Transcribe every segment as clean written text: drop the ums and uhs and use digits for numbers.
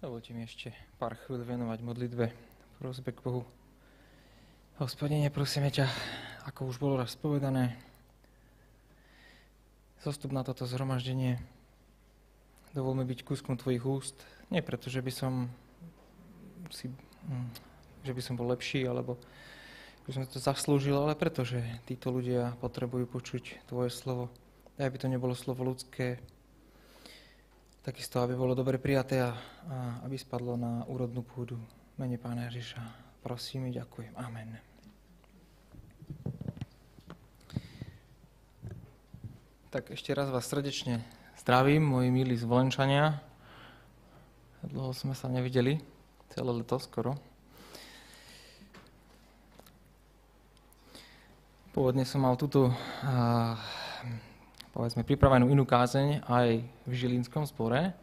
Dovolte mi ešte pár chvíľ venovať modlitbe, prosbe k Bohu. Hospodine, prosíme ťa, ako už bolo raz povedané, zostup na toto zhromaždenie. Dovol mi byť kúskom tvojich úst, nie preto, že by som bol lepší, alebo že som to zaslúžil, ale preto, že títo ľudia potrebujú počuť tvoje slovo. Daj, aby to nebolo slovo ľudské, takisto, aby bolo dobre prijaté a aby spadlo na úrodnú pôdu. V mene Pána Ježiša prosím i ďakujem. Amen. Tak ešte raz vás srdečne zdravím, moji milí Zvolenčania. Dlho sme sa nevideli, celé leto skoro. Pôvodne som mal túto povedzme pripravenú inú kázeň aj v Žilinskom zbore,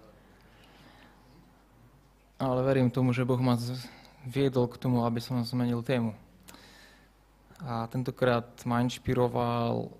ale verím tomu, že Boh ma viedol k tomu, aby som zmenil tému. A tentokrát ma inšpiroval,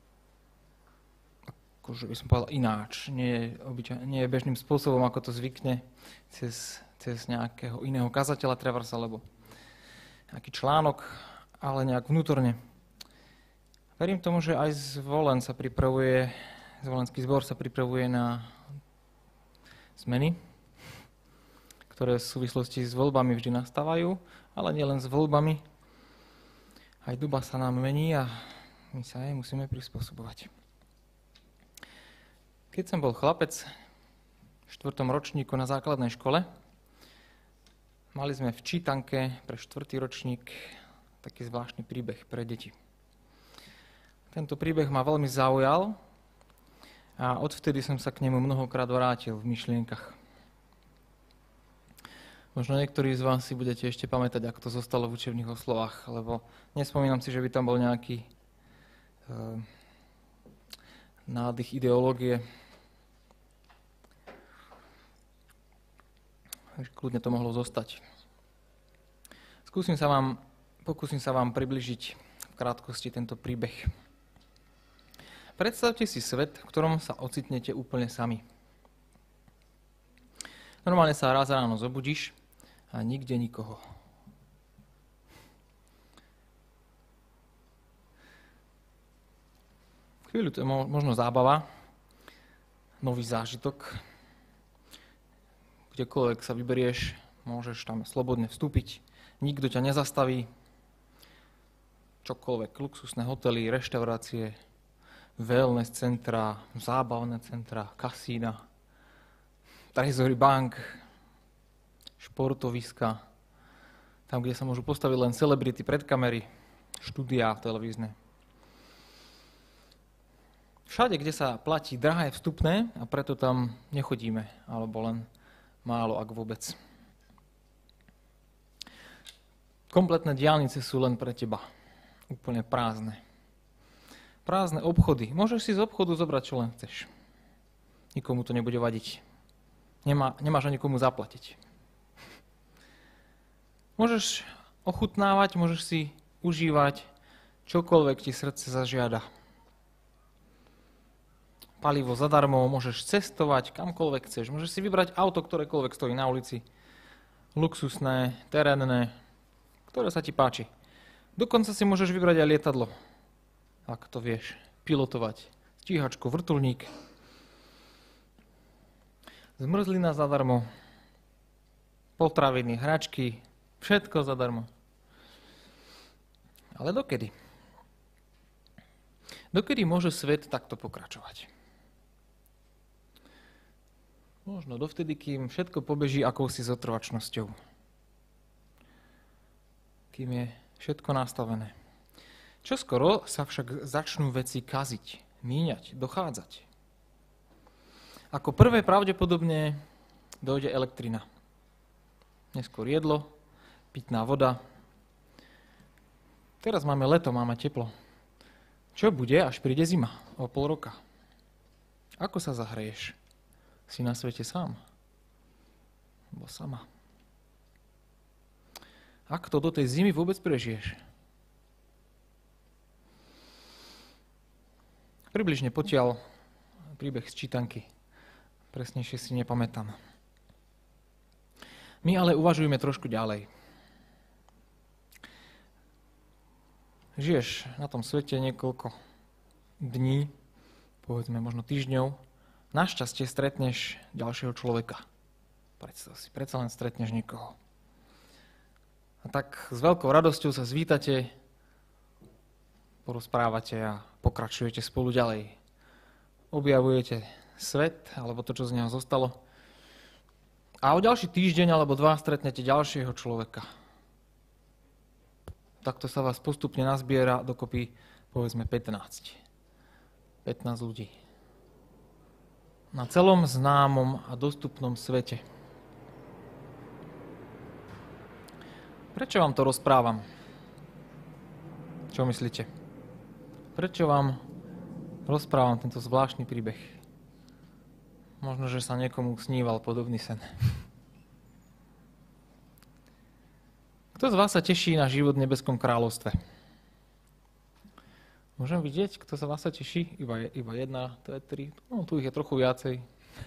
akože by som povedal ináč, nie je bežným spôsobom, ako to zvykne, cez nejakého iného kazateľa trebárs, alebo nejaký článok, ale nejak vnútorne. Verím tomu, že aj Zvolenský zbor sa pripravuje na zmeny, ktoré v súvislosti s voľbami vždy nastávajú, ale nielen s voľbami. Aj doba sa nám mení a my sa jej musíme prispôsobovať. Keď som bol chlapec v 4. ročníku na základnej škole, mali sme v čítanke pre 4. ročník taký zvláštny príbeh pre deti. Tento príbeh ma veľmi zaujal a odvtedy som sa k nemu mnohokrát vrátil v myšlienkach. Možno niektorí z vás si budete ešte pamätať, ako to zostalo v učebných oslovách, lebo nespomínam si, že by tam bol nejaký nádych ideológie. Takže kľudne to mohlo zostať. Pokúsim sa vám približiť v krátkosti tento príbeh. Predstavte si svet, v ktorom sa ocitnete úplne sami. Normálne sa raz ráno zobudíš a nikde nikoho. Chvíľu to je možno zábava, nový zážitok. Kdekoľvek sa vyberieš, môžeš tam slobodne vstúpiť, nikto ťa nezastaví. Čokoľvek, luxusné hotely, reštaurácie, wellness centra, zábavné centra, kasína, trezory bank, športoviska, tam, kde sa môžu postaviť len celebrity pred kamery, štúdia televízne. Všade, kde sa platí drahé vstupné a preto tam nechodíme, alebo len málo, ak vôbec. Kompletné diaľnice sú len pre teba, úplne prázdne. Prázdne obchody. Môžeš si z obchodu zobrať, čo len chceš. Nikomu to nebude vadiť. Nemáš ani komu zaplatiť. Môžeš ochutnávať, môžeš si užívať čokoľvek ti srdce zažiada. Palivo zadarmo, môžeš cestovať kamkoľvek chceš. Môžeš si vybrať auto, ktorékoľvek stojí na ulici. Luxusné, terénne, ktoré sa ti páči. Dokonca si môžeš vybrať aj lietadlo. Ak to vieš pilotovať. Stíhačku, vrtuľník. Zmrzlina zadarmo. Potraviny, hračky. Všetko zadarmo. Ale dokedy? Dokedy môže svet takto pokračovať? Možno dovtedy, kým všetko pobeží akousi zotrvačnosťou. Kým je všetko nastavené. Čoskoro sa však začnú veci kaziť, míňať, dochádzať. Ako prvé pravdepodobne dojde elektrina. Neskôr jedlo, pitná voda. Teraz máme leto, máme teplo. Čo bude, až príde zima o pol roka? Ako sa zahreješ? Si na svete sám? Bo sama. Ako to do tej zimy vôbec prežiješ? Približne potiaľ príbeh z čítanky. Presnejšie si nepamätám. My ale uvažujeme trošku ďalej. Žiješ na tom svete niekoľko dní, povedzme možno týždňov, našťastie stretneš ďalšieho človeka. Predstav si, predsa len stretneš niekoho. A tak s veľkou radosťou sa zvítate, porozprávate a pokračujete spolu ďalej. Objavujete svet, alebo to, čo z neho zostalo. A o ďalší týždeň alebo 2 stretnete ďalšieho človeka. Takto sa vás postupne nazbiera dokopy, povedzme, 15 ľudí. Na celom známom a dostupnom svete. Prečo vám to rozprávam? Čo myslíte? Prečo vám rozprávam tento zvláštny príbeh? Možno, že sa niekomu sníval podobný sen. Kto z vás sa teší na život v nebeskom kráľovstve? Môžem vidieť, kto z vás sa teší? Iba jedna, to je 3. No, tu ich je trochu viacej.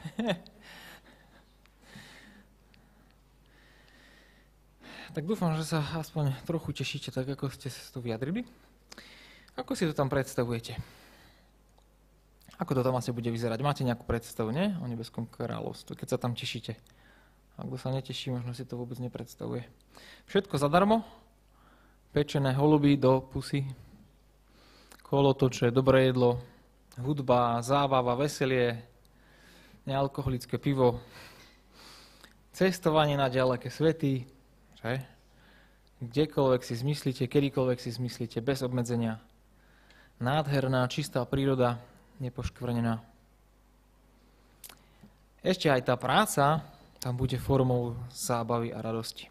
Tak dúfam, že sa aspoň trochu tešíte, tak ako ste to vyjadrili. Ako si to tam predstavujete? Ako to tam asi bude vyzerať? Máte nejakú predstavu, nie? O nebeskom kráľovstve, keď sa tam tešíte. A kto sa neteší, možno si to vôbec nepredstavuje. Všetko zadarmo, pečené holuby do pusy, kolotoče, dobré jedlo, hudba, zábava, veselie, nealkoholické pivo, cestovanie na ďaleké svety, že? Kdekoľvek si zmyslíte, kedykoľvek si zmyslíte, bez obmedzenia. Nádherná, čistá príroda, nepoškvrnená. Ešte aj tá práca tam bude formou zábavy a radosti.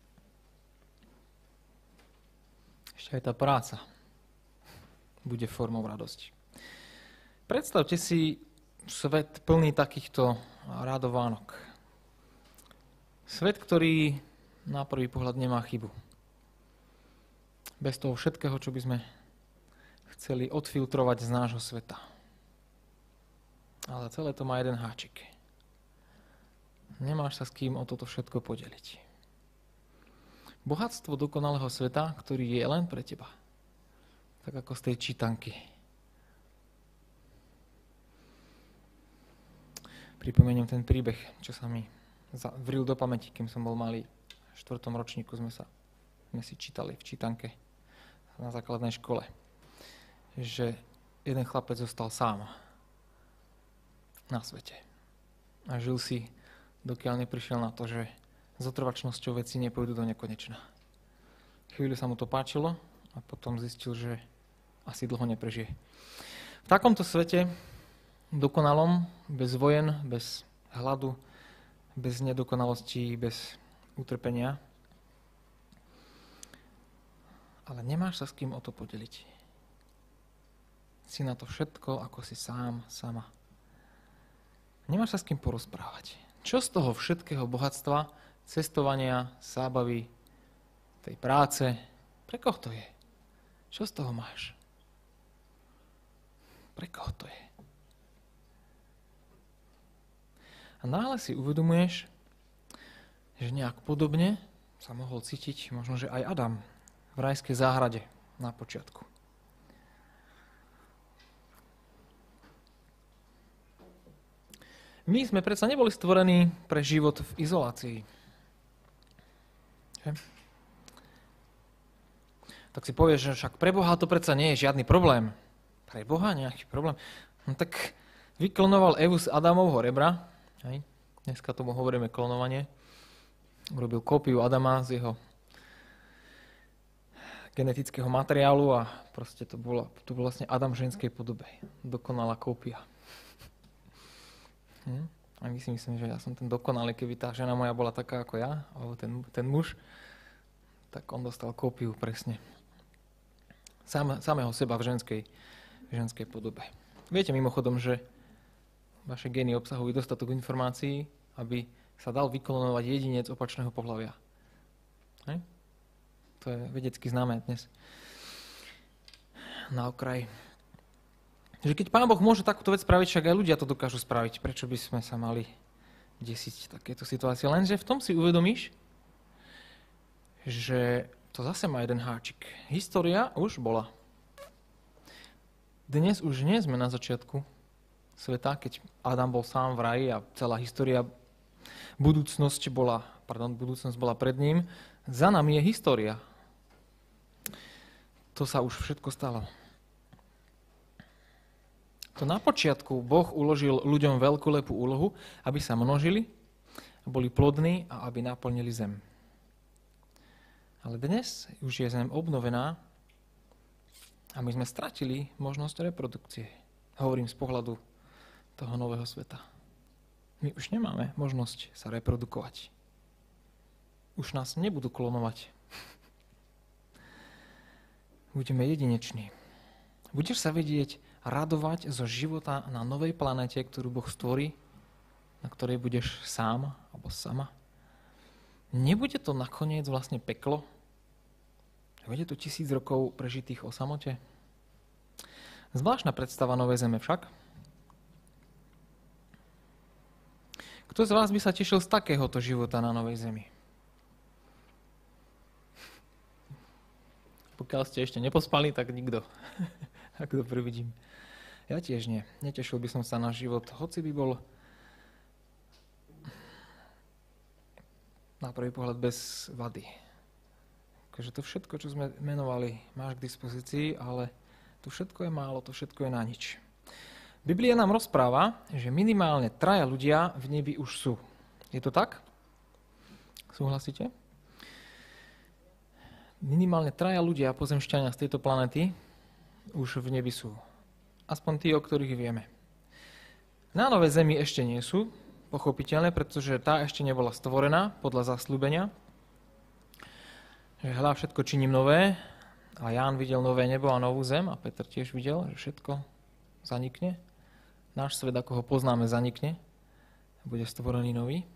Ešte aj tá práca bude formou radosti. Predstavte si svet plný takýchto radovánok. Svet, ktorý na prvý pohľad nemá chybu. Bez toho všetkého, čo by sme chceli odfiltrovať z nášho sveta. Ale celé to má jeden háčik. Nemáš sa s kým o toto všetko podeliť. Bohatstvo dokonalého sveta, ktorý je len pre teba. Tak ako z tej čítanky. Pripomeniem ten príbeh, čo sa mi vril do pamäti, kým som bol malý. V 4. ročníku sme si čítali v čítanke na základnej škole, že jeden chlapec zostal sám na svete. A žil si, dokiaľ neprišiel na to, že s otrvačnosťou veci nepôjdu do nekonečna. Chvíľu sa mu to páčilo a potom zistil, že asi dlho neprežije. V takomto svete, dokonalom, bez vojen, bez hladu, bez nedokonalostí, bez utrpenia, ale nemáš sa s kým o to podeliť. Si na to všetko, ako si sám, sama. Nemáš sa s kým porozprávať. Čo z toho všetkého bohatstva, cestovania, zábavy, tej práce, pre koho to je? Čo z toho máš? Pre koho to je? A náhle si uvedomuješ, že nejak podobne sa mohol cítiť možno, že aj Adam v rajskej záhrade na počiatku. My sme predsa neboli stvorení pre život v izolácii. Že? Tak si povieš, že však pre Boha to predsa nie je žiadny problém. Pre Boha nejaký problém? No tak vyklonoval Evu z Adamovho rebra. Hej. Dneska tomu hovoríme klonovanie. Urobil kópiu Adama z jeho genetického materiálu a proste to bol vlastne Adam v ženskej podobe. Dokonalá kópia. A my si myslím, že ja som ten dokonalý, keby tá žena moja bola taká ako ja, alebo ten muž, tak on dostal kópiu presne. Samého seba v ženskej podobe. Viete mimochodom, že vaše gény obsahujú dostatok informácií, aby sa dal vyklonovať jedinec opačného pohlavia. Hej? To je vedecky známe dnes. Na okraji. Že keď Pán Boh môže takúto vec spraviť, však aj ľudia to dokážu spraviť. Prečo by sme sa mali desiť takéto situácie. Lenže v tom si uvedomíš, že to zase má jeden háčik. História už bola. Dnes už nie sme na začiatku sveta, keď Adam bol sám v raji a celá história, budúcnosť bola pred ním. Za nami je história. To sa už všetko stalo. To na počiatku Boh uložil ľuďom veľkolepú úlohu, aby sa množili, boli plodní a aby naplnili zem. Ale dnes už je zem obnovená a my sme stratili možnosť reprodukcie. Hovorím z pohľadu toho nového sveta. My už nemáme možnosť sa reprodukovať. Už nás nebudú klonovať. Budeme jedineční. Budeš sa vedieť radovať zo života na novej planete, ktorú Boh stvorí, na ktorej budeš sám alebo sama. Nebude to nakoniec vlastne peklo? Bude to 1000 rokov prežitých o samote? Zvláštna predstava novej zeme však. Kto z vás by sa tešil z takéhoto života na novej zemi? Pokiaľ ste ešte nepospali, tak nikto. Ako to prividím. Ja tiež nie. Netešil by som sa na život, hoci by bol na prvý pohľad bez vady. Takže to všetko, čo sme menovali, máš k dispozícii, ale to všetko je málo, to všetko je na nič. Biblia nám rozpráva, že minimálne 3 ľudia v nebi už sú. Je to tak? Súhlasíte? Minimálne 3 ľudia, pozemšťania z tejto planety, už v nebi sú. Aspoň tí, o ktorých vieme. Na novej zemi ešte nie sú, pochopiteľné, pretože tá ešte nebola stvorená podľa zasľúbenia. Že hľa, všetko činím nové, a Ján videl nové nebo a novú zem, a Peter tiež videl, že všetko zanikne. Náš svet, ako ho poznáme, zanikne. Bude stvorený nový.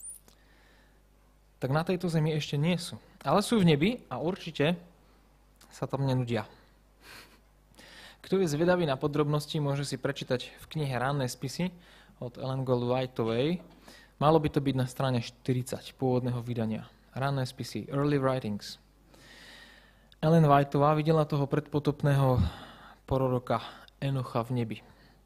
Tak na tejto zemi ešte nie sú. Ale sú v nebi a určite sa tam nenudia. Kto je zvedavý na podrobnosti, môže si prečítať v knihe Ranné spisy od Ellen G. Whiteovej. Malo by to byť na strane 40 pôvodného vydania. Ranné spisy, Early Writings. Ellen Whiteová videla toho predpotopného proroka Enocha v nebi.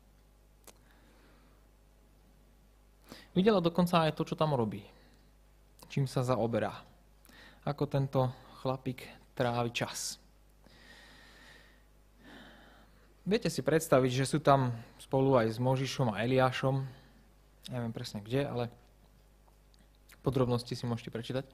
Videla dokonca aj to, čo tam robí. Čím sa zaoberá. Ako tento chlapík trávi čas. Viete si predstaviť, že sú tam spolu aj s Možišom a Eliášom. Neviem presne kde, ale podrobnosti si môžete prečítať.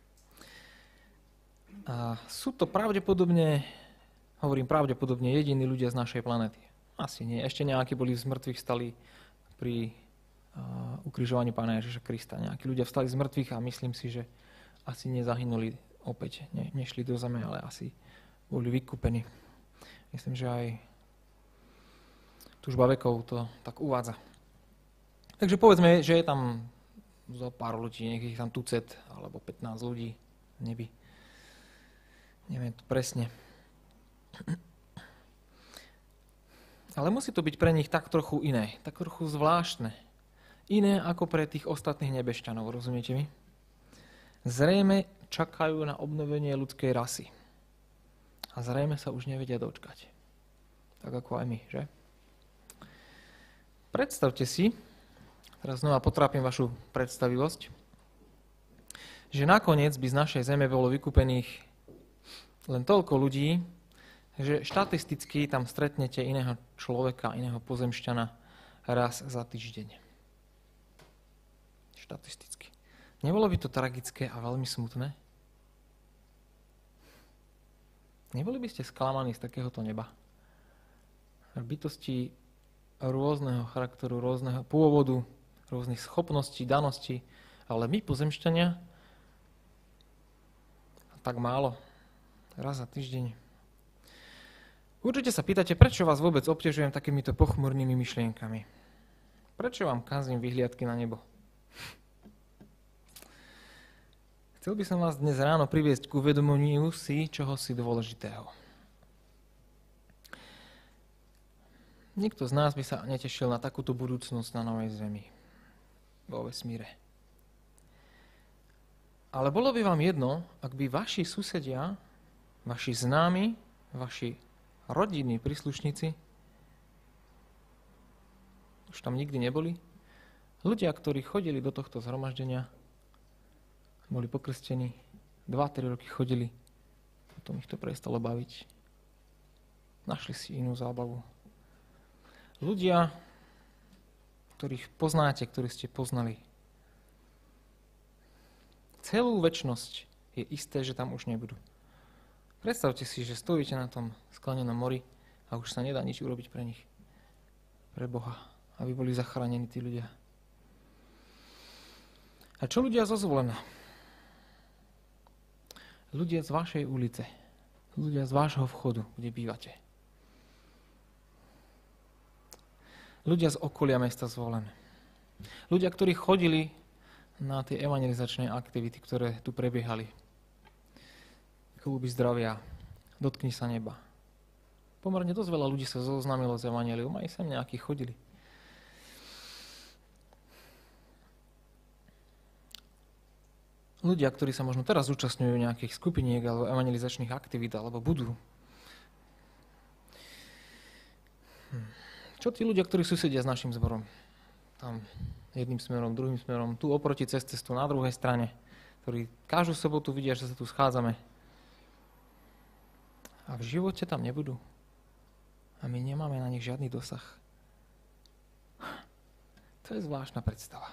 A sú to pravdepodobne, hovorím pravdepodobne, jediní ľudia z našej planety. Asi nie. Ešte nejakí boli z mŕtvych stali pri ukrižovaní Pána Ježiša Krista. Nejakí ľudia vstali z mŕtvych a myslím si, že asi nezahynuli opäť. Nešli do zeme, ale asi boli vykúpení. Myslím, že aj Túžba vekov to tak uvádza. Takže povedzme, že je tam zo pár ľudí, niekých tam tucet, alebo 15 ľudí v nebi. Neviem to presne. Ale musí to byť pre nich tak trochu iné, tak trochu zvláštne. Iné ako pre tých ostatných nebešťanov, rozumiete mi? Zrejme čakajú na obnovenie ľudskej rasy. A zrejme sa už nevedia dočkať. Tak ako aj my, že? Predstavte si, teraz znova potrápim vašu predstavivosť, že nakoniec by z našej zeme bolo vykúpených len toľko ľudí, že štatisticky tam stretnete iného človeka, iného pozemšťana raz za týždeň. Štatisticky. Nebolo by to tragické a veľmi smutné? Neboli by ste sklamaní z takéhoto neba? Bytosti rôzneho charakteru, rôzneho pôvodu, rôznych schopností, daností, ale my, pozemšťania, tak málo, raz za týždeň. Určite sa pýtate, prečo vás vôbec obťažujem takýmito pochmurnými myšlienkami. Prečo vám kazím vyhliadky na nebo? Chcel by som vás dnes ráno priviesť k uvedomeniu si čohosi dôležitého. Nikto z nás by sa netešil na takúto budúcnosť na novej zemi. vo vesmíre. Ale bolo by vám jedno, ak by vaši susedia, vaši známi, vaši rodinní príslušníci už tam nikdy neboli. Ľudia, ktorí chodili do tohto zhromaždenia, boli pokrstení, 2-3 roky chodili, potom ich to prestalo baviť. Našli si inú zábavu. Ľudia, ktorých poznáte, ktorí ste poznali, celú večnosť je isté, že tam už nebudú. Predstavte si, že stojíte na tom sklenenom mori a už sa nedá nič urobiť pre nich. Pre Boha, aby boli zachránení tí ľudia. A čo ľudia zo Zvolena? Ľudia z vašej ulice, ľudia z vášho vchodu, kde bývate. Ľudia z okolia mesta Zvolen. Ľudia, ktorí chodili na tie evangelizačné aktivity, ktoré tu prebiehali. Kluby zdravia, dotkni sa neba. Pomerne dosť veľa ľudí sa zoznámilo s evanjeliom, aj sem nejakí chodili. Ľudia, ktorí sa možno teraz zúčastňujú nejakých skupiniek alebo evangelizačných aktivít, alebo budú. Čo tí ľudia, ktorí susedia s našim zborom? Tam jedným smerom, druhým smerom, tu oproti cez cestu na druhej strane, ktorí každú sobotu vidia, že sa tu schádzame. A v živote tam nebudú. A my nemáme na nich žiadny dosah. To je zvláštna predstava.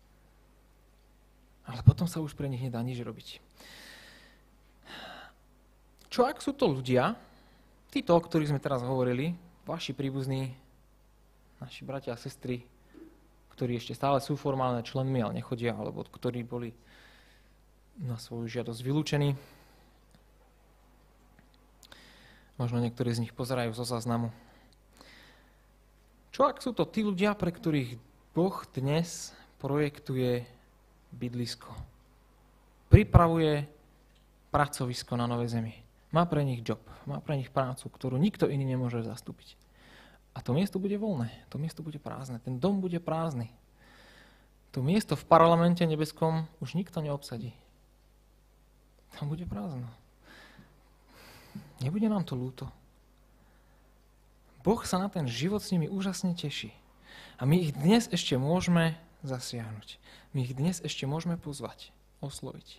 Ale potom sa už pre nich nedá nič robiť. Čo ak sú to ľudia, títo, o ktorých sme teraz hovorili, vaši príbuzní, naši bratia a sestry, ktorí ešte stále sú formálne členmi, ale nechodia, alebo ktorí boli na svoju žiadosť vylúčení. Možno niektorí z nich pozerajú zo záznamu. Čo ak sú to tí ľudia, pre ktorých Boh dnes projektuje bydlisko? Pripravuje pracovisko na novej zemi. Má pre nich job, má pre nich prácu, ktorú nikto iný nemôže zastúpiť. A to miesto bude voľné, to miesto bude prázdne, ten dom bude prázdny. To miesto v parlamente nebeskom už nikto neobsadí. Tam bude prázdno. Nebude nám to ľúto. Boh sa na ten život s nimi úžasne teší. A my ich dnes ešte môžeme zasiahnuť. My ich dnes ešte môžeme pozvať, osloviť.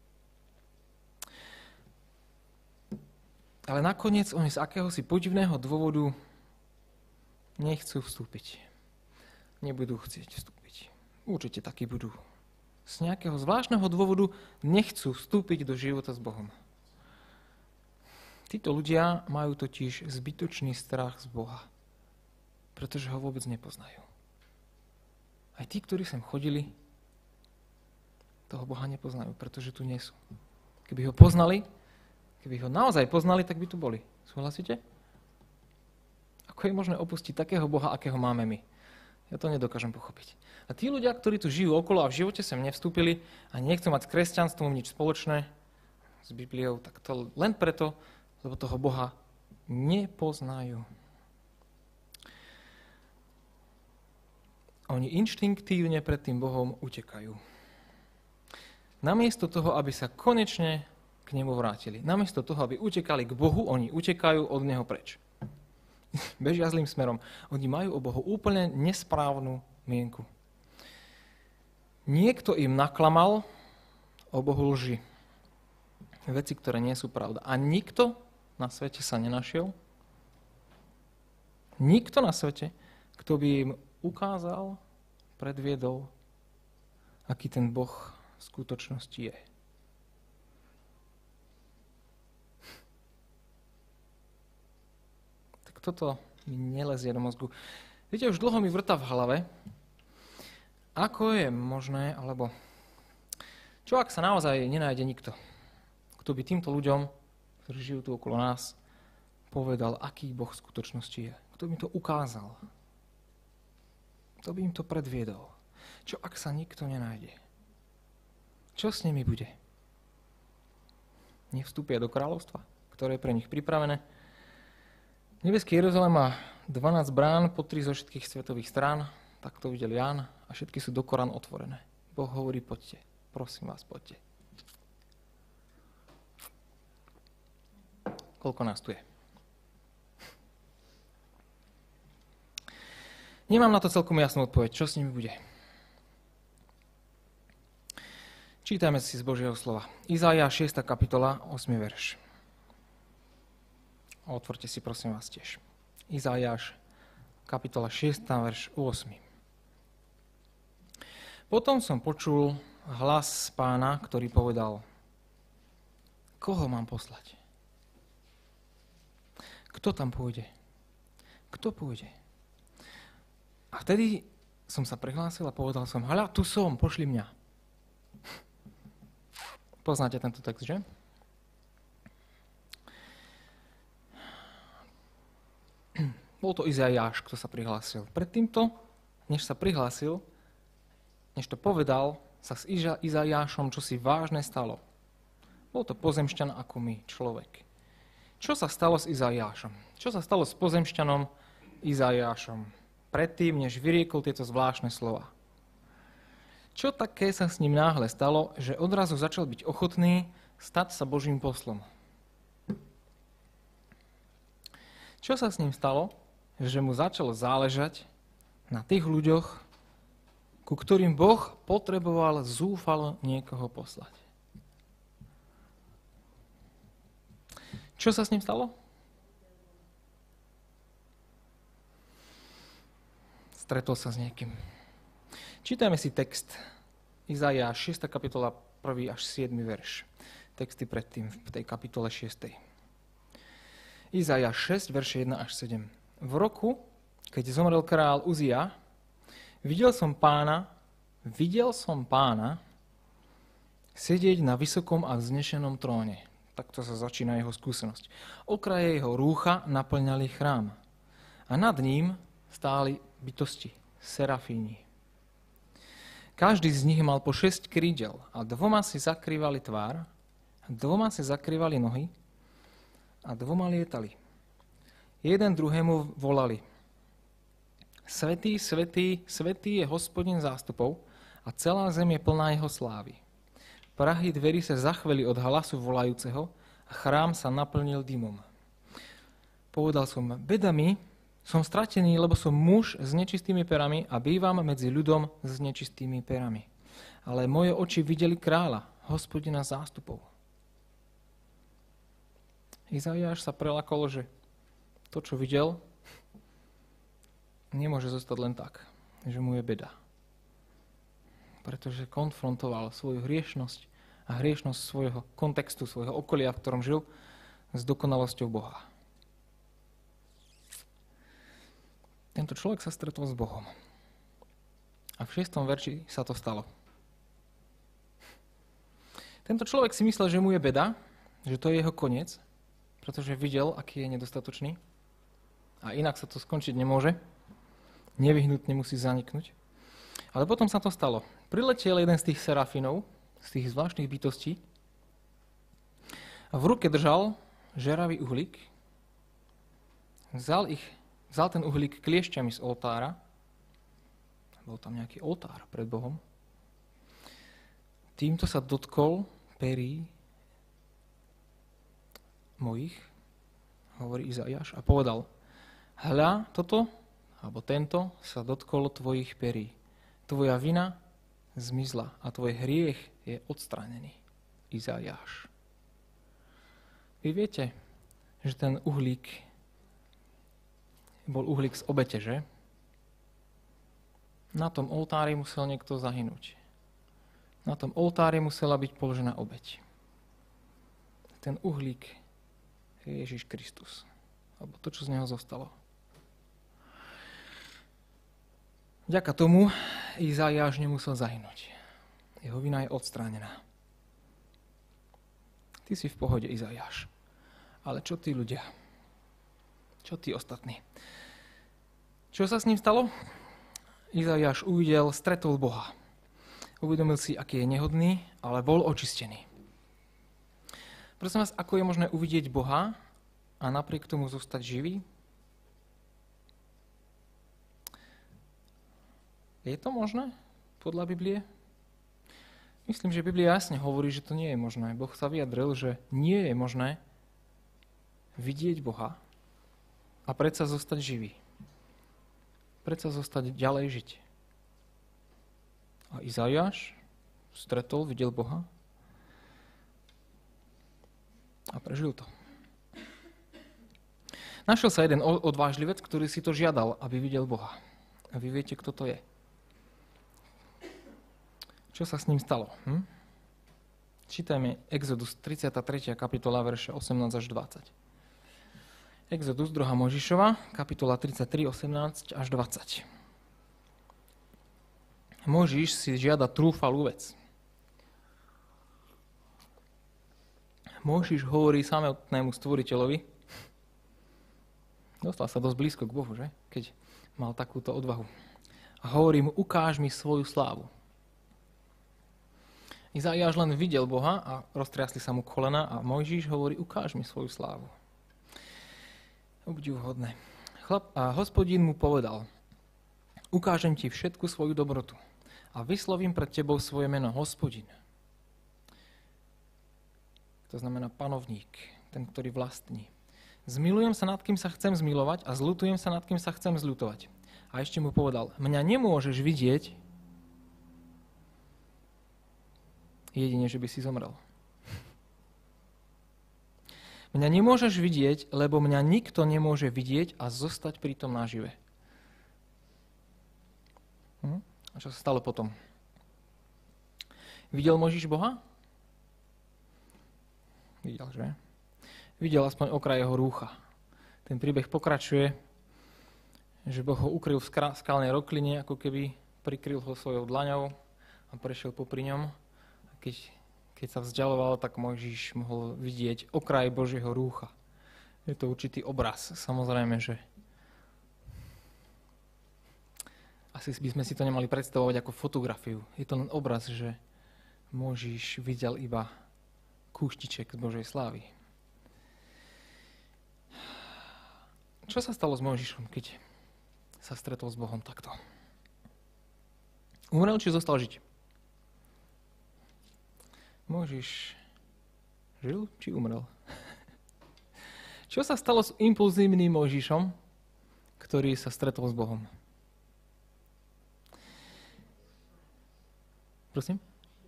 Ale nakoniec oni z akéhosi podivného dôvodu nechcú vstúpiť. Nebudú chcieť vstúpiť. Určite takí budú. Z nejakého zvláštneho dôvodu nechcú vstúpiť do života s Bohom. Títo ľudia majú totiž zbytočný strach z Boha, pretože ho vôbec nepoznajú. Aj tí, ktorí sem chodili, toho Boha nepoznajú, pretože tu nie sú. Keby ho poznali, keby ho naozaj poznali, tak by tu boli. Súhlasíte? Ako je možné opustiť takého Boha, akého máme my? Ja to nedokážem pochopiť. A tí ľudia, ktorí tu žijú okolo a v živote sem nevstúpili a nechcú mať s kresťanstvom nič spoločné s Bibliou, tak to len preto, lebo toho Boha nepoznajú. Oni inštinktívne pred tým Bohom utekajú. Namiesto toho, aby sa konečne k nemu vrátili. Namiesto toho, aby utekali k Bohu, oni utekajú od neho preč. Bežia zlým smerom. Oni majú o Bohu úplne nesprávnu mienku. Niekto im naklamal o Bohu lži. Veci, ktoré nie sú pravda. A nikto na svete sa nenašiel. Nikto na svete, kto by im ukázal, predviedol, aký ten Boh v skutočnosti je. Tak toto mi nelezie do mozgu. Viete, už dlho mi vrta v hlave, ako je možné, alebo čo ak sa naozaj nenájde nikto, kto by týmto ľuďom, ktorí žijú tu okolo nás, povedal, aký Boh v skutočnosti je. Kto by im to ukázal. Kto by im to predviedol. Čo ak sa nikto nenájde? Čo s nimi bude? Nevstúpia do kráľovstva, ktoré je pre nich pripravené. Nebeský Jeruzalém má 12 brán, po 3 zo všetkých svetových strán, tak to videl Ján, a A všetky sú do Korán otvorené. Boh hovorí, poďte. Prosím vás, poďte. Koľko nás tu je? Nemám na to celkom jasnú odpoveď. Čo s nimi bude? Čítajme si z Božieho slova. Izaiáš 6. kapitola, 8. verš. Otvorte si, prosím vás, tiež. Izaiáš, kapitola 6. verš 8. Potom som počul hlas Pána, ktorý povedal, koho mám poslať? Kto tam pôjde? Kto pôjde? A vtedy som sa prihlásil a povedal som, hľa, tu som, pošli mňa. Poznáte tento text, že? Bol to Izaiáš, kto sa prihlásil. Pred týmto, než sa prihlásil, než to povedal, sa s Izaiášom čosi vážne stalo. Bol to pozemšťan ako my, človek. Čo sa stalo s Izaiášom? Čo sa stalo s pozemšťanom Izaiášom? Predtým, než vyriekol tieto zvláštne slova. Čo také sa s ním náhle stalo, že odrazu začal byť ochotný stať sa Božím poslom? Čo sa s ním stalo, že mu začalo záležať na tých ľuďoch, ku ktorým Boh potreboval zúfalo niekoho poslať? Čo sa s ním stalo? Stretol sa s niekým. Čítajme si text Izaiáš 6. kapitola 1. až 7. verš. Texty predtým v tej kapitole 6. Izaiáš 6, verše 1 až 7. V roku, keď zomrel král Uzia, videl som pána sedieť na vysokom a vznešenom tróne. Takto sa začína jeho skúsenosť. Okraje jeho rúcha naplňali chrám. A nad ním stáli bytosti, serafíni. Každý z nich mal po 6 krídel a 2 si zakrývali tvár, 2 si zakrývali nohy a 2 lietali. Jeden druhému volali: Svätý, svätý, svätý je Hospodin zástupov a celá zem je plná jeho slávy. Prahy dverí sa zachveli od hlasu volajúceho a chrám sa naplnil dymom. Povedal som, beda mi, som stratený, lebo som muž s nečistými perami a bývam medzi ľudom s nečistými perami. Ale moje oči videli kráľa, Hospodina zástupov. Izaiáš sa prelakol, že to, čo videl, nemôže zostať len tak, že mu je beda. Pretože konfrontoval svoju hriešnosť a hriešnosť svojho kontextu, svojho okolia, v ktorom žil, s dokonalosťou Boha. Tento človek sa stretol s Bohom. A v 6. verši sa to stalo. Tento človek si myslel, že mu je beda, že to je jeho koniec, pretože videl, aký je nedostatočný. A inak sa to skončiť nemôže. Nevyhnutne musí zaniknúť. Ale potom sa to stalo. Priletel jeden z tých serafínov, z tých zvláštnych bytostí, a v ruke držal žeravý uhlík, vzal ten uhlík kliešťami z oltára, bol tam nejaký oltár pred Bohom, týmto sa dotkol perí mojich, hovorí Izaiáš, a povedal, hľa, toto, alebo tento sa dotkol tvojich perí. Tvoja vina zmizla a tvoj hriech je odstránený. Izaiáš. Vy viete, že ten uhlík bol uhlík z obete, že? Na tom oltári musel niekto zahynúť. Na tom oltári musela byť položená obeť. Ten uhlík je Ježiš Kristus. Alebo to, čo z neho zostalo. Vďaka tomu Izaiáš nemusel zahynúť. Jeho vina je odstránená. Ty si v pohode, Izaiáš. Ale čo tí ľudia? Čo tí ostatní? Čo sa s ním stalo? Izaiáš uvidel, stretol Boha. Uvedomil si, aký je nehodný, ale bol očistený. Prosím vás, ako je možné uvidieť Boha a napriek tomu zostať živý? Je to možné podľa Biblie? Myslím, že Biblia jasne hovorí, že to nie je možné. Boh sa vyjadril, že nie je možné vidieť Boha a predsa zostať živý. Predsa zostať ďalej žiť. A Izaiáš stretol, videl Boha a prežil to. Našiel sa jeden odvážlivec, ktorý si to žiadal, aby videl Boha. A vy viete, kto to je. Čo sa s ním stalo? Čítajme Exodus 33. kapitola, verše 18 až 20. Exodus 2. Mojžišova, kapitola 33, 18 až 20. Mojžiš si žiada trúfalú vec. Mojžiš hovorí samotnému stvoriteľovi, dostal sa dosť blízko k Bohu, že? Keď mal takúto odvahu. A hovorí mu, ukáž mi svoju slávu. Izaiáš len videl Boha a roztriasli sa mu kolena a Mojžiš hovorí, ukáž mi svoju slávu. Obdivuhodné. A Hospodín mu povedal, ukážem ti všetku svoju dobrotu a vyslovím pred tebou svoje meno Hospodin. To znamená panovník, ten, ktorý vlastní. Zmilujem sa nad kým sa chcem zmilovať a zľutujem sa nad kým sa chcem zľutovať. A ešte mu povedal, mňa nemôžeš vidieť, jedine, že by si zomrel. Mňa nemôžeš vidieť, lebo mňa nikto nemôže vidieť a zostať pritom nažive. A čo sa stalo potom? Videl Mojžiš Boha? Videl, že? Videl aspoň okraj jeho rúcha. Ten príbeh pokračuje, že Boh ho ukryl v skalnej rokline, ako keby prikryl ho svojou dlaňou a prešiel popri ňom. Keď sa vzdialoval, tak Mojžiš mohol vidieť okraj Božieho rúcha. Je to určitý obraz. Samozrejme, že asi by sme si to nemali predstavovať ako fotografiu. Je to len obraz, že Mojžiš videl iba kúštiček z Božej slávy. Čo sa stalo s Mojžišom, keď sa stretol s Bohom takto? Umrel, či zostal žiť? Mojžiš žil, či umrel? Čo sa stalo s impulzívnym Mojžišom, ktorý sa stretol s Bohom? Prosím?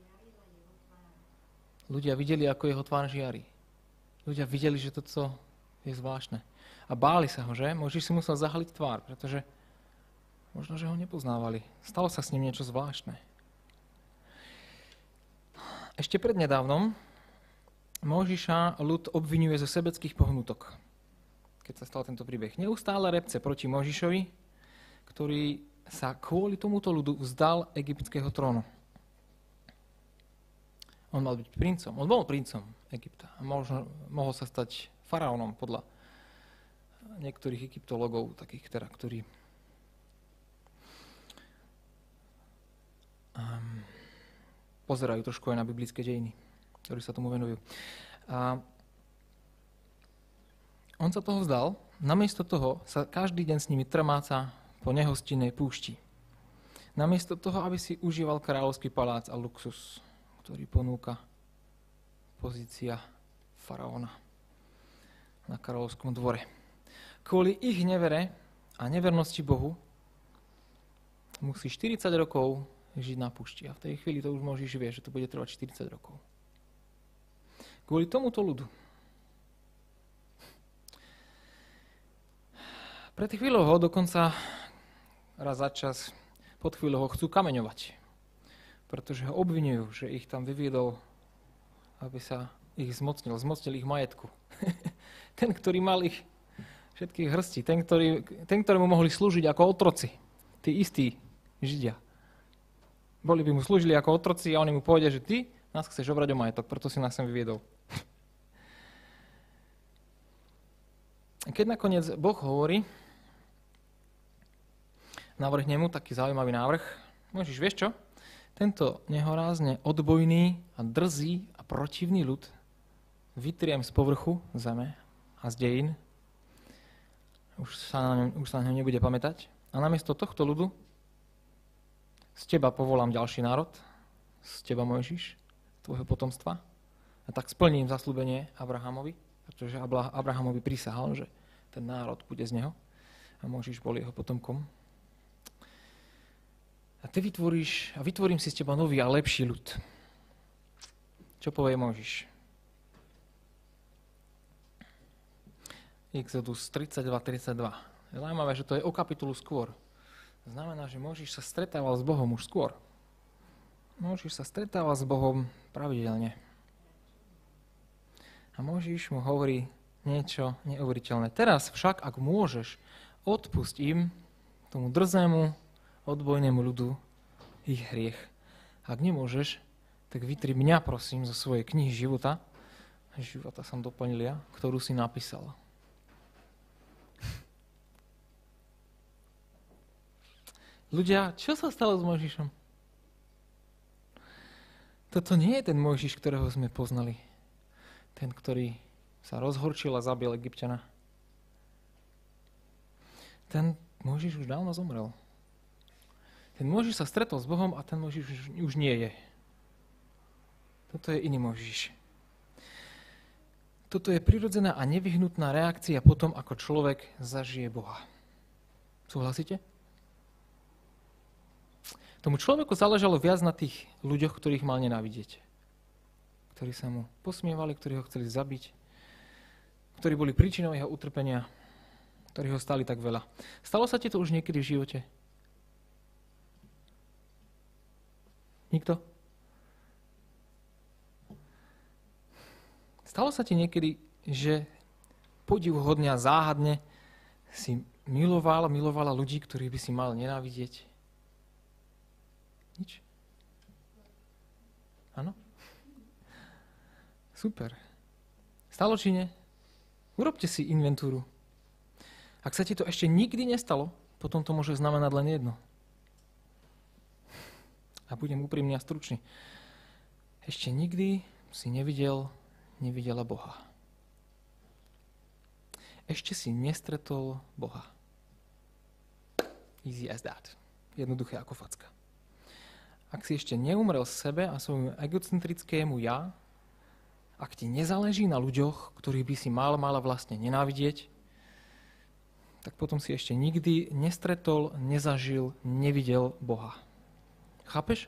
Ľudia videli, ako jeho tvár žiari. Ľudia videli, že toto je zvláštne. A báli sa ho, že? Mojžiš si musel zahaliť tvár, pretože možno, že ho nepoznávali. Stalo sa s ním niečo zvláštne. Ešte prednedávnom Mojžiša ľud obviňuje zo sebeckých pohnutok, keď sa stal tento príbeh. Neustále repce proti Mojžišovi, ktorý sa kvôli tomuto ľudu vzdal egyptského trónu. On mal byť princom. On bol princom Egypta a mohol sa stať faraónom podľa niektorých egyptologov, takých teda, ktorí pozerajú trošku aj na biblické dejiny, ktorí sa tomu venujú. A on sa toho vzdal, namiesto toho sa každý deň s nimi trmáca po nehostinnej púšti. Namiesto toho, aby si užíval kráľovský palác a luxus, ktorý ponúka pozícia faraóna na kráľovskom dvore. Kvôli ich nevere a nevernosti Bohu musí 40 rokov žiť na púšti. A v tej chvíli to už Mojžiš vie, že to bude trvať 40 rokov. Kvôli tomuto ľudu. Pred chvíľou ho dokonca raz za čas, pod chvíľou ho chcú kameňovať. Pretože ho obvinujú, že ich tam vyviedol, aby sa ich zmocnil ich majetku. Ten, ktorý mal ich všetkých hrstí, ten, ktorému mohli slúžiť ako otroci, tí istí Židia. Boli by mu slúžili ako otroci a oni mu povedia, že ty nás chceš obrať o majetok, preto si nás sem vyviedol. Keď nakoniec Boh hovorí, navrhne mu taký zaujímavý návrh, Mojžiš, vieš čo? Tento nehorázne odbojný a drzý a protivný ľud vytriem z povrchu zeme a z dejín, už sa na ňom nebude pamätať, a namiesto tohto ľudu z teba povolám ďalší národ, z teba Mojžiš, tvojho potomstva, a tak splním zasľúbenie Abrahamovi, pretože Abrahamovi prisahal, že ten národ bude z neho a Mojžiš bol jeho potomkom. A ty vytvorím si z teba nový a lepší ľud. Čo povie Mojžiš? Exodus 32:32. Je zaujímavé, že to je o kapitolu skôr. Znamená, že Mojžiš sa stretával s Bohom už skôr. Mojžiš sa stretával s Bohom pravidelne. A Mojžiš mu hovorí niečo neuveriteľné. Teraz však, ak môžeš, odpusť im, tomu drzému, odbojnému ľudu, ich hriech. Ak nemôžeš, tak vytri mňa, prosím, zo svojej knihy života som doplnil ja, ktorú si napísal. Ľudia, čo sa stalo s Mojžišom? Toto nie je ten Mojžiš, ktorého sme poznali. Ten, ktorý sa rozhorčil a zabil Egypťana. Ten Mojžiš už dávno zomrel. Ten Mojžiš sa stretol s Bohom a ten Mojžiš už nie je. Toto je iný Mojžiš. Toto je prirodzená a nevyhnutná reakcia potom, ako človek zažije Boha. Súhlasíte? Tomu človeku záležalo viac na tých ľuďoch, ktorých mal nenávidieť. Ktorí sa mu posmievali, ktorí ho chceli zabiť, ktorí boli príčinou jeho utrpenia, ktorí ho stáli tak veľa. Stalo sa ti to už niekedy v živote? Nikto? Stalo sa ti niekedy, že podivuhodne a záhadne si milovala ľudí, ktorých by si mal nenávidieť? Nič? Áno? Super. Stalo či nie? Urobte si inventúru. Ak sa ti to ešte nikdy nestalo, potom to môže znamenať len jedno. A budem úprimný a stručný. Ešte nikdy si nevidela Boha. Ešte si nestretol Boha. Easy as that. Jednoduché ako facka. Ak si ešte neumrel sebe a svojmu egocentrickému ja, ak ti nezáleží na ľuďoch, ktorých by si mala vlastne nenávidieť, tak potom si ešte nikdy nestretol, nezažil, nevidel Boha. Chápeš?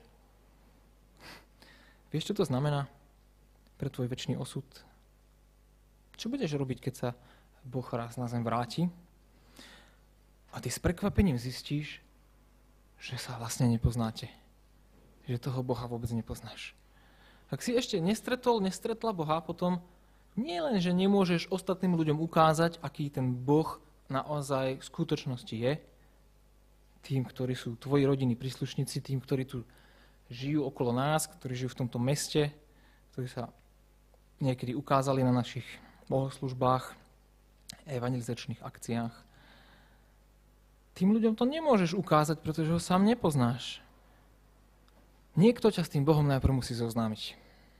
Vieš, čo to znamená pre tvoj večný osud? Čo budeš robiť, keď sa Boh raz na zem vráti a ty s prekvapením zistíš, že sa vlastne nepoznáte? Že toho Boha vôbec nepoznáš. Ak si ešte nestretla Boha, potom nie len, že nemôžeš ostatným ľuďom ukázať, aký ten Boh naozaj v skutočnosti je, tým, ktorí sú tvoji rodinní príslušníci, tým, ktorí tu žijú okolo nás, ktorí žijú v tomto meste, ktorí sa niekedy ukázali na našich bohoslužbách, evangelizačných akciách. Tým ľuďom to nemôžeš ukázať, pretože ho sám nepoznáš. Niekto ťa s tým Bohom najprv musí zoznámiť.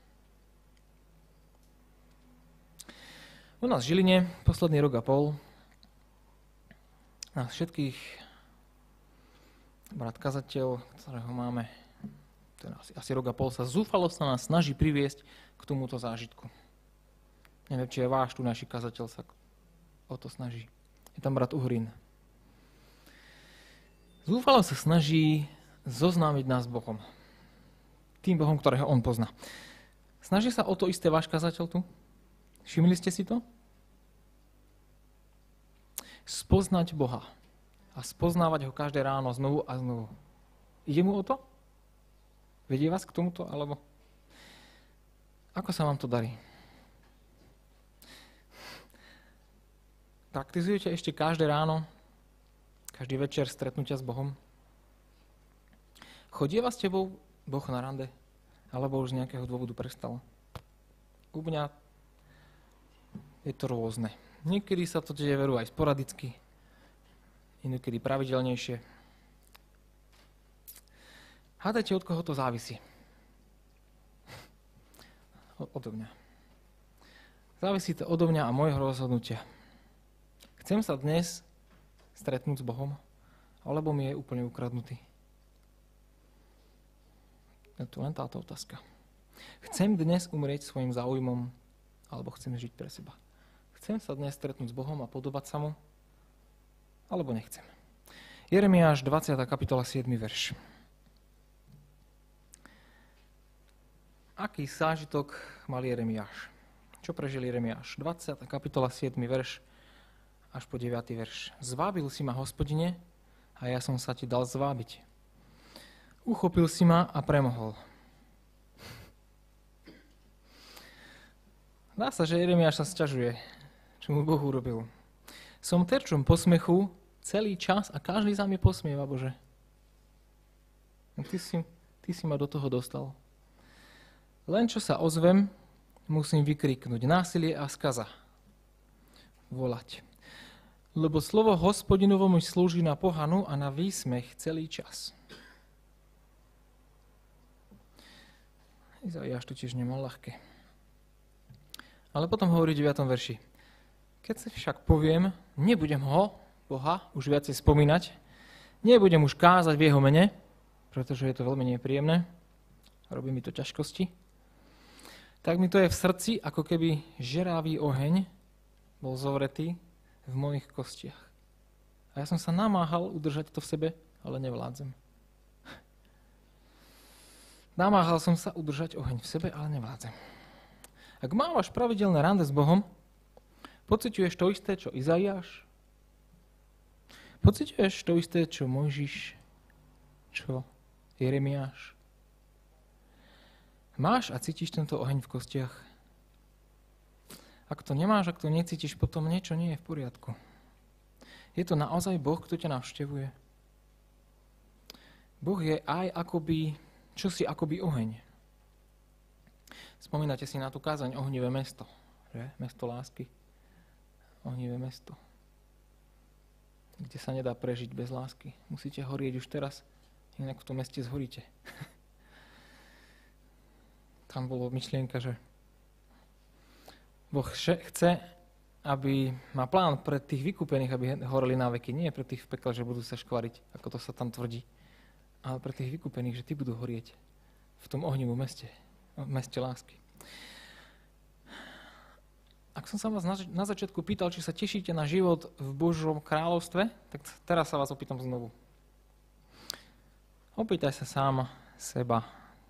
U nás v Žiline posledný rok a pol nás všetkých brat kazateľ, ktorého máme asi rok a pol, sa zúfalo sa nás snaží priviesť k tomuto zážitku. Neviem, či je váš tu naši kazateľ sa o to snaží. Je tam brat Uhrín. Zúfalo sa snaží zoznámiť nás s Bohom. Tým Bohom, ktorého on pozná. Snaží sa o to isté váš kazateľ tu? Všimli ste si to? Spoznať Boha. A spoznávať ho každé ráno znovu a znovu. Ide mu o to? Vedie vás k tomuto? Alebo ako sa vám to darí? Praktizujete ešte každé ráno, každý večer stretnutia s Bohom? Chodieva s tebou Boh na rande? Alebo už z nejakého dôvodu prestal? U mňa je to rôzne. Niekedy sa to deje veru aj sporadicky, inokedy pravidelnejšie. Hádajte, od koho to závisí. Odo mňa. Závisí to odo mňa a môjho rozhodnutia. Chcem sa dnes stretnúť s Bohom, alebo mi je úplne ukradnutý. Je to len táto otázka. Chcem dnes umrieť svojim záujmom, alebo chcem žiť pre seba? Chcem sa dnes stretnúť s Bohom a podobať sa mu, alebo nechcem? Jeremiáš 20. kapitola 7. verš. Aký zážitok mal Jeremiáš? Čo prežil Jeremiáš? 20. kapitola 7. verš až po 9. verš. Zvábil si ma, Hospodine, a ja som sa ti dal zvábiť. Uchopil si ma a premohol. Dá sa, že Jeremiáš sa sťažuje, čo mu Boh urobil. Som terčom posmechu celý čas a každý sa mi posmieva, Bože. Ty si ma do toho dostal. Len čo sa ozvem, musím vykriknúť násilie a skaza. Volať. Lebo slovo Hospodinovo mi slúži na pohanu a na výsmech celý čas. Izaiáš to tiež nemal ľahké. Ale potom hovorí v 9. verši. Keď sa však poviem, nebudem ho, Boha, už viacej spomínať, nebudem už kázať v jeho mene, pretože je to veľmi nepríjemné, robí mi to ťažkosti, tak mi to je v srdci, ako keby žeravý oheň bol zovretý v mojich kostiach. A ja som sa namáhal udržať to v sebe, ale nevládzem. Namáhal som sa udržať oheň v sebe, ale nevládzem. Ak mávaš pravidelné rande s Bohom, pociťuješ to isté, čo Izaiáš? Pociťuješ to isté, čo Mojžiš? Čo Jeremiáš? Máš a cítiš tento oheň v kostiach? Ak to nemáš, ak to necítiš, potom niečo nie je v poriadku. Je to naozaj Boh, kto ťa navštevuje? Boh je aj akoby, čosi akoby oheň. Spomínate si na tú kázaň Ohnivé mesto, že? Mesto lásky. Ohnivé mesto. Kde sa nedá prežiť bez lásky. Musíte horieť už teraz, inak v tom meste zhoríte. Tam bolo myšlienka, že Boh chce, aby má plán pre tých vykúpených, aby horeli na veky. Nie pre tých v pekle, že budú sa škvariť, ako to sa tam tvrdí. Ale pre tých vykúpených, že tí budú horieť v tom ohnivom meste. V meste lásky. Ak som sa vás na začiatku pýtal, či sa tešíte na život v Božom kráľovstve, tak teraz sa vás opýtam znovu. Opýtaj sa sama seba.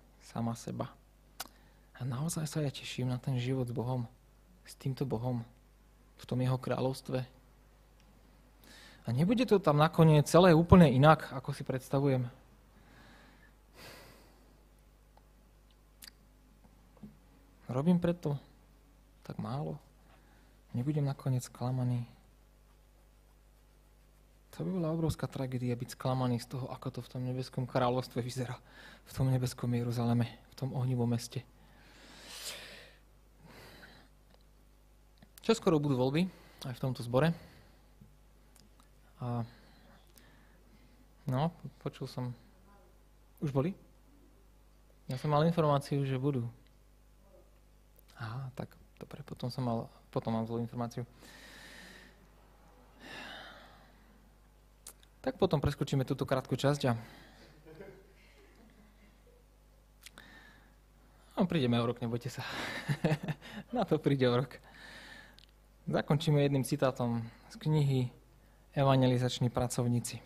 A naozaj sa ja teším na ten život s Bohom, s týmto Bohom, v tom jeho kráľovstve. A nebude to tam nakoniec celé úplne inak, ako si predstavujem. Robím preto tak málo. Nebudem nakoniec sklamaný. To by bola obrovská tragédia byť sklamaný z toho, ako to v tom nebeskom kráľovstve vyzerá. V tom nebeskom Jeruzaleme, v tom ohnivom meste. Čoskoro budú voľby, aj v tomto zbore. A no, počul som. Už boli? Ja som mal informáciu, že budú. Aha, tak dobre, potom mám zlú informáciu. Tak potom preskočíme túto krátku časť a prídeme o rok, nebojte sa. Na to príde o rok. Zakončíme jedným citátom z knihy Evangelizační pracovníci.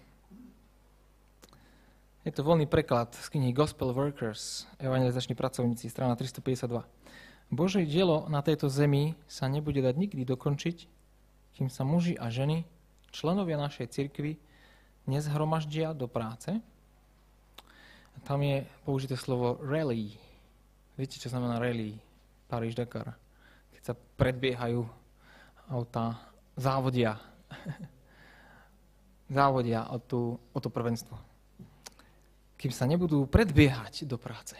Je to voľný preklad z knihy Gospel Workers, Evangelizační pracovníci, strana 352. Božie dielo na tejto zemi sa nebude dať nikdy dokončiť, kým sa muži a ženy, členovia našej cirkvi, nezhromaždia do práce. A tam je použité slovo rally. Viete, čo znamená rally? Paríž-Dakar. Keď sa predbiehajú autá, závodia. Závodia o to prvenstvo. Kým sa nebudú predbiehať do práce.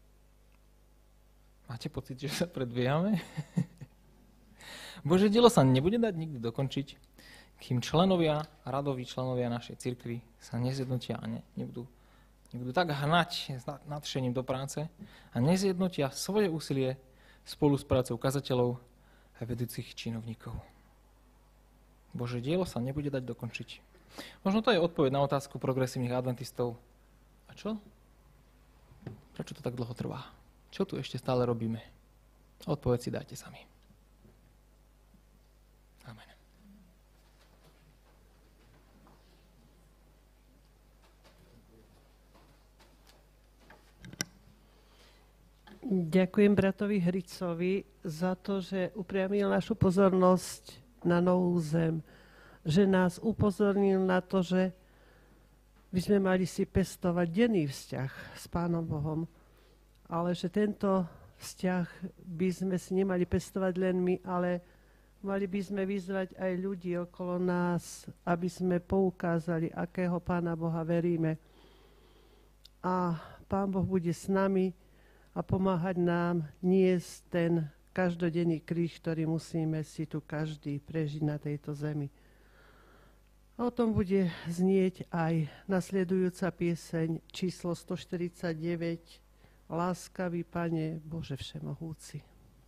Máte pocit, že sa predbiehame? Božie dielo sa nebude dať nikdy dokončiť, kým radoví členovia našej cirkvi sa nezjednotia a nebudú tak hnať s nadšením do práce a nezjednotia svoje úsilie spolu s prácou kazateľov a vedúcich činovníkov. Božie dielo sa nebude dať dokončiť. Možno to je odpoveď na otázku progresívnych adventistov. A čo? Prečo to tak dlho trvá? Čo tu ešte stále robíme? Odpoveď si dajte sami. Amen. Ďakujem bratovi Hricovi za to, že upriamil našu pozornosť na novú zem. Že nás upozornil na to, že by sme mali si pestovať denný vzťah s Pánom Bohom. Ale že tento vzťah by sme si nemali pestovať len my, ale mali by sme vyzvať aj ľudí okolo nás, aby sme poukázali, akého Pána Boha veríme. A Pán Boh bude s nami a pomáhať nám niesť ten každodenný kríž, ktorý musíme si tu každý prežiť na tejto zemi. A o tom bude znieť aj nasledujúca pieseň číslo 149 Láskavý Pane Bože Všemohúci.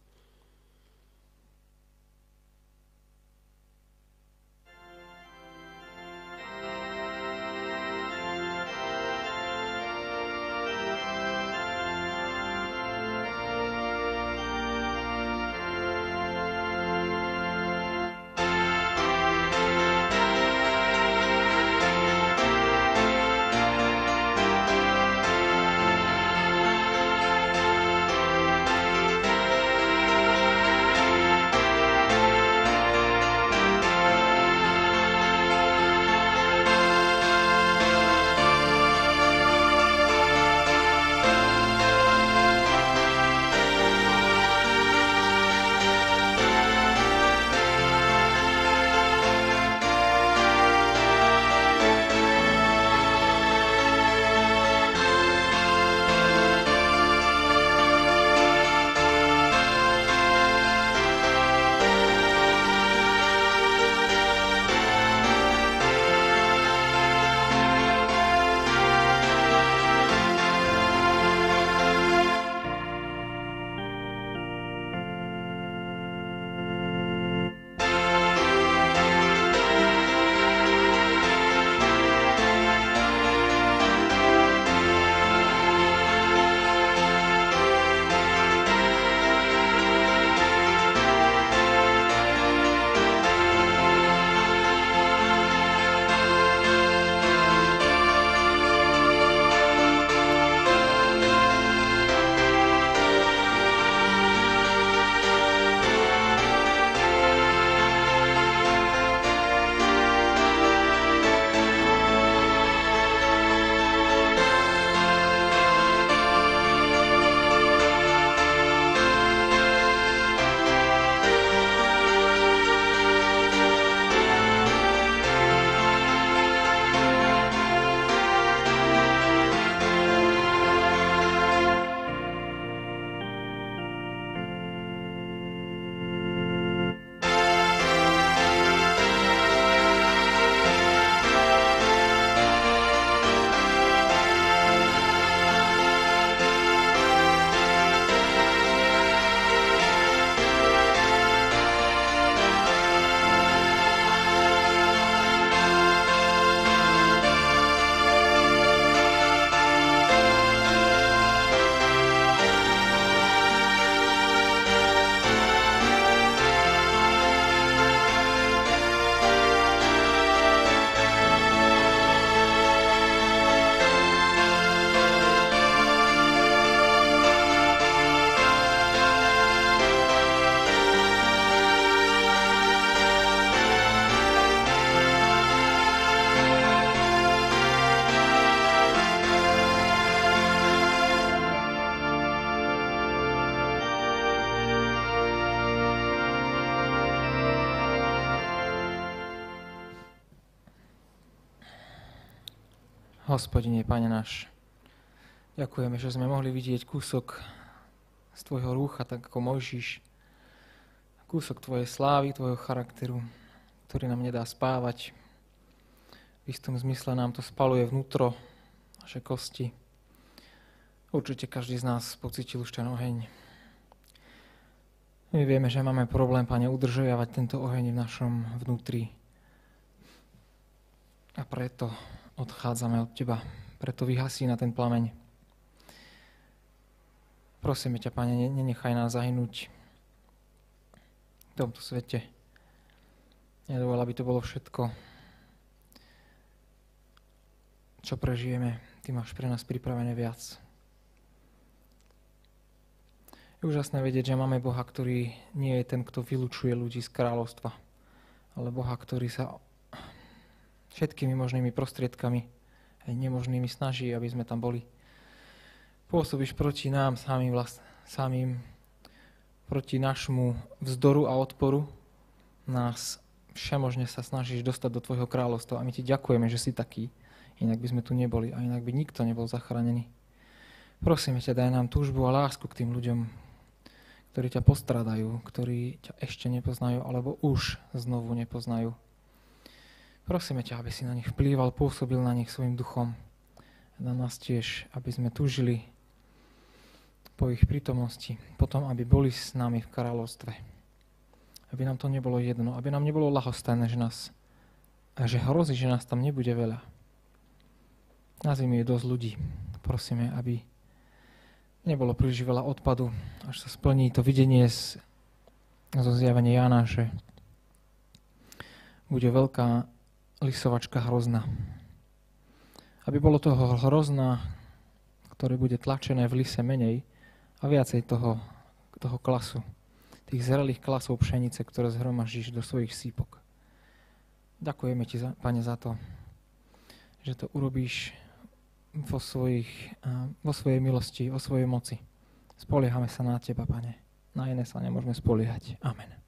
Hospodine, Pane náš, ďakujeme, že sme mohli vidieť kúsok z Tvojho rúcha, tak ako Mojžiš, kúsok Tvojej slávy, Tvojho charakteru, ktorý nám nedá spávať. V istom zmysle nám to spaluje vnútro, naše kosti. Určite každý z nás pocítil už ten oheň. My vieme, že máme problém, Pane, udržiavať tento oheň v našom vnútri. A preto odchádzame od Teba. Preto vyhasí na ten plameň. Prosíme ťa, Pane, nenechaj nás zahynúť v tomto svete. Nedovol, aby to bolo všetko, čo prežijeme. Ty máš pre nás pripravené viac. Je úžasné vedieť, že máme Boha, ktorý nie je ten, kto vylučuje ľudí z kráľovstva, ale Boha, ktorý sa všetkými možnými prostriedkami aj nemožnými snaží, aby sme tam boli. Pôsobíš proti nám samým, proti našmu vzdoru a odporu. Nás všemožne sa snažíš dostať do tvojho kráľovstva a my ti ďakujeme, že si taký. Inak by sme tu neboli a inak by nikto nebol zachránený. Prosíme ťa, daj nám túžbu a lásku k tým ľuďom, ktorí ťa postrádajú, ktorí ťa ešte nepoznajú alebo už znovu nepoznajú. Prosíme ťa, aby si na nich vplýval, pôsobil na nich svojim duchom. Na nás tiež, aby sme túžili po ich prítomnosti, potom, aby boli s nami v kráľovstve. Aby nám to nebolo jedno, aby nám nebolo ľahostajné, že hrozí, že nás tam nebude veľa. Na zemi je dosť ľudí. Prosíme, aby nebolo príliš veľa odpadu, až sa splní to videnie zo zjavenia Jána, že bude veľká lisovačka hrozna. Aby bolo toho hrozna, ktoré bude tlačené v lise menej, a viacej toho klasu, tých zrelých klasov pšenice, ktoré zhromaždíš do svojich sípok. Ďakujeme ti, Pane, za to, že to urobíš vo svojej milosti, vo svojej moci. Spoliehame sa na teba, Pane. Na iné sa nemôžeme spoliehať. Amen.